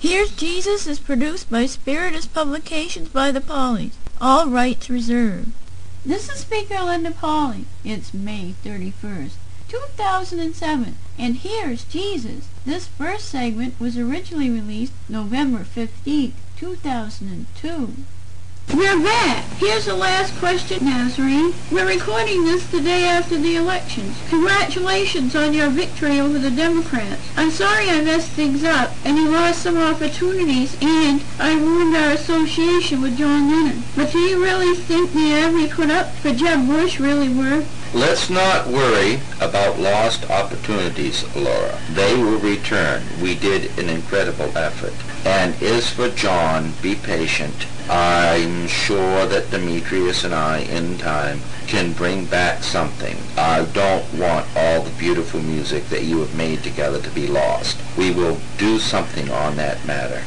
Here's Jesus is produced by Spiritus Publications by the Pauleys. All rights reserved. This is Speaker Linda Pauley. It's May 31st, 2007, and here's Jesus. This first segment was originally released November 15th, 2002. We're back. Here's the last question, Nazarene. We're recording this the day after the elections. Congratulations on your victory over the Democrats. I'm sorry I messed things up, and you lost some opportunities, and I ruined our association with John Lennon. But do you really think the ad we put up for Jeb Bush really worked? Let's not worry about lost opportunities, Laura. They will return. We did an incredible effort. And as for John, be patient. I'm sure that Demetrius and I, in time, can bring back something. I don't want all the beautiful music that you have made together to be lost. We will do something on that matter.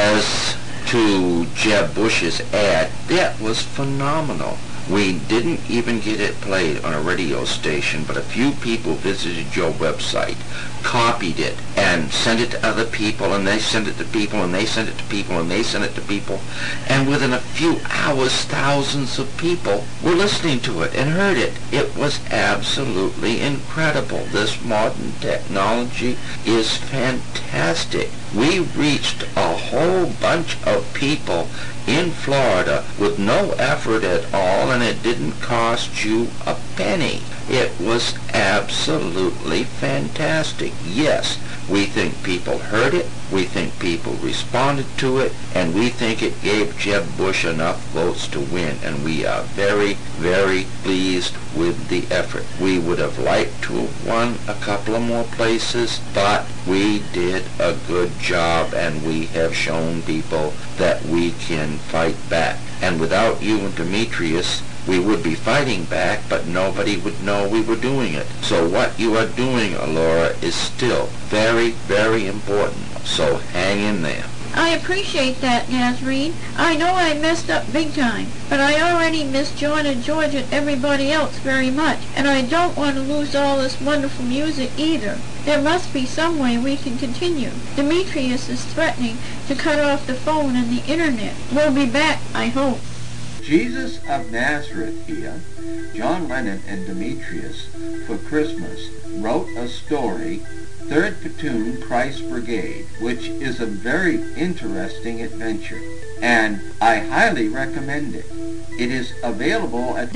As to Jeb Bush's ad, that was phenomenal. We didn't even get it played on a radio station, but a few people visited your website, copied it, and sent it to other people, and they sent it to people, and they sent it to people, and they sent it to people. And within a few hours, thousands of people were listening to it and heard it. It was absolutely incredible. This modern technology is fantastic. We reached a whole bunch of people in Florida with no effort at all, and it didn't cost you a penny. It was absolutely fantastic. Yes, we think people heard it, we think people responded to it, and we think it gave Jeb Bush enough votes to win, and we are very, very pleased with the effort. We would have liked to have won a couple of more places, but we did a good job, and we have shown people that we can fight back. And without you and Demetrius, we would be fighting back, but nobody would know we were doing it. So what you are doing, Laura, is still very, very important. So hang in there. I appreciate that, Nazarene. I know I messed up big time, but I already miss John and George and everybody else very much, and I don't want to lose all this wonderful music either. There must be some way we can continue. Demetrius is threatening to cut off the phone and the internet. We'll be back, I hope. Jesus of Nazareth here, John Lennon and Demetrius, for Christmas, wrote a story, 3rd Platoon Christ Brigade, which is a very interesting adventure, and I highly recommend it. It is available at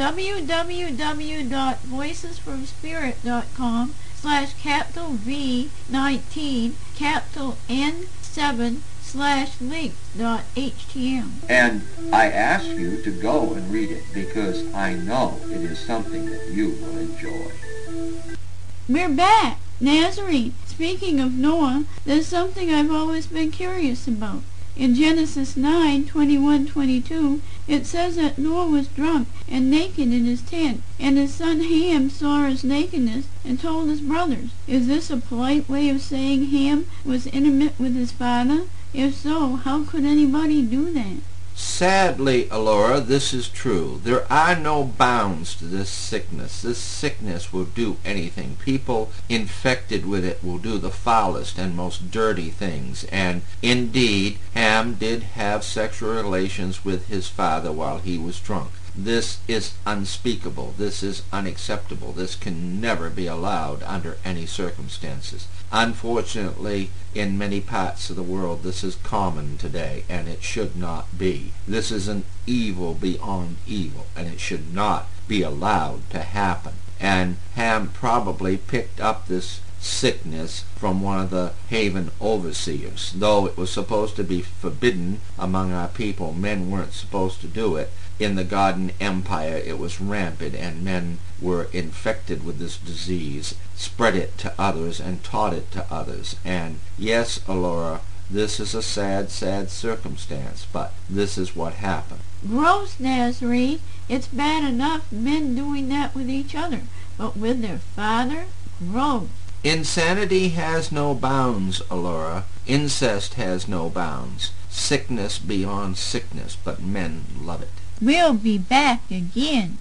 www.voicesfromspirit.com/N7/links.htm. And I ask you to go and read it, because I know it is something that you will enjoy. We're back. Nazarene, speaking of Noah, there's something I've always been curious about. In Genesis 9:21-22, it says that Noah was drunk and naked in his tent, and his son Ham saw his nakedness and told his brothers. Is this a polite way of saying Ham was intimate with his father? If so, how could anybody do that? Sadly, Laura, this is true. There are no bounds to this sickness. This sickness will do anything. People infected with it will do the foulest and most dirty things. And indeed, Ham did have sexual relations with his father while he was drunk. This is unspeakable. This is unacceptable. This can never be allowed under any circumstances. Unfortunately, in many parts of the world, this is common today, and it should not be. This is an evil beyond evil, and it should not be allowed to happen. And Ham probably picked up this sickness from one of the Haven overseers. Though it was supposed to be forbidden among our people, men weren't supposed to do it. In the Garden Empire, it was rampant, and men were infected with this disease, spread it to others, and taught it to others. And yes, Laura, this is a sad, sad circumstance, but this is what happened. Gross, Nazarene. It's bad enough men doing that with each other, but with their father? Gross. Insanity has no bounds, Laura. Incest has no bounds. Sickness beyond sickness, but men love it. We'll be back again.